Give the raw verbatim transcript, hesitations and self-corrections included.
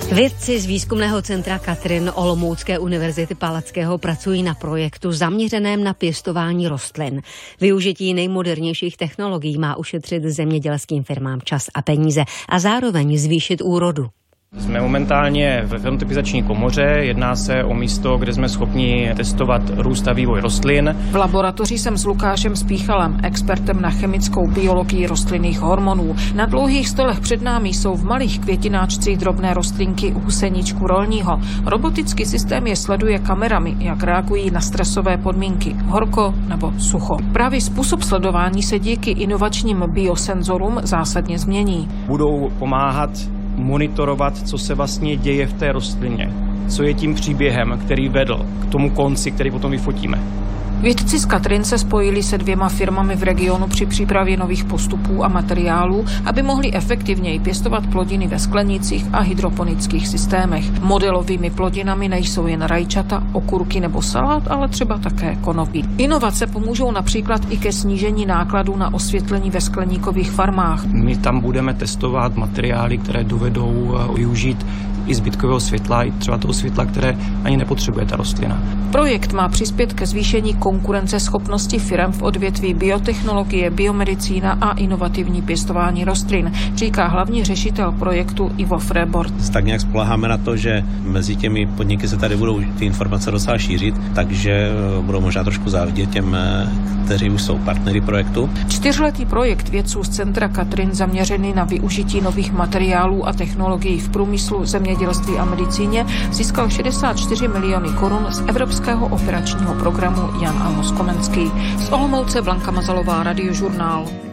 Vědci z výzkumného centra Katrin Olomoucké univerzity Palackého pracují na projektu zaměřeném na pěstování rostlin. Využití nejmodernějších technologií má ušetřit zemědělským firmám čas a peníze a zároveň zvýšit úrodu. Jsme momentálně ve fenotypizační komoře, jedná se o místo, kde jsme schopni testovat růst a vývoj rostlin. V laboratoři jsem s Lukášem Spíchalem, expertem na chemickou biologii rostlinných hormonů. Na dlouhých stolech před námi jsou v malých květináčcích drobné rostlinky huseničku rolního. Robotický systém je sleduje kamerami, jak reagují na stresové podmínky, horko nebo sucho. Právě způsob sledování se díky inovačním biosenzorům zásadně změní. Budou pomáhat monitorovat, co se vlastně děje v té rostlině, co je tím příběhem, který vedl k tomu konci, který potom vyfotíme. Vědci z Katrin se spojili se dvěma firmami v regionu při přípravě nových postupů a materiálů, aby mohli efektivněji pěstovat plodiny ve sklenících a hydroponických systémech. Modelovými plodinami nejsou jen rajčata, okurky nebo salát, ale třeba také konopí. Inovace pomůžou například i ke snížení nákladů na osvětlení ve skleníkových farmách. My tam budeme testovat materiály, které dovedou využít i zbytkového světla, i třeba toho světla, které ani nepotřebuje ta rostlina. Projekt má přispět ke zvýšení konkurenceschopnosti firem v odvětví biotechnologie, biomedicína a inovativní pěstování rostlin, říká hlavní řešitel projektu Ivo Frébort. Tak nějak spoléháme na to, že mezi těmi podniky se tady budou ty informace docela šířit, takže budou možná trošku závidět těm, kteří už jsou partnery projektu. Čtyřletý projekt vědců z centra Katrin zaměřený na využití nových materiálů a technologií v průmyslu, zemědělství a medicíně získal šedesát čtyři miliony korun z Evropského operačního programu Jan Amos Komenský. Z Olomouce Blanka Mazalová, Radiožurnál.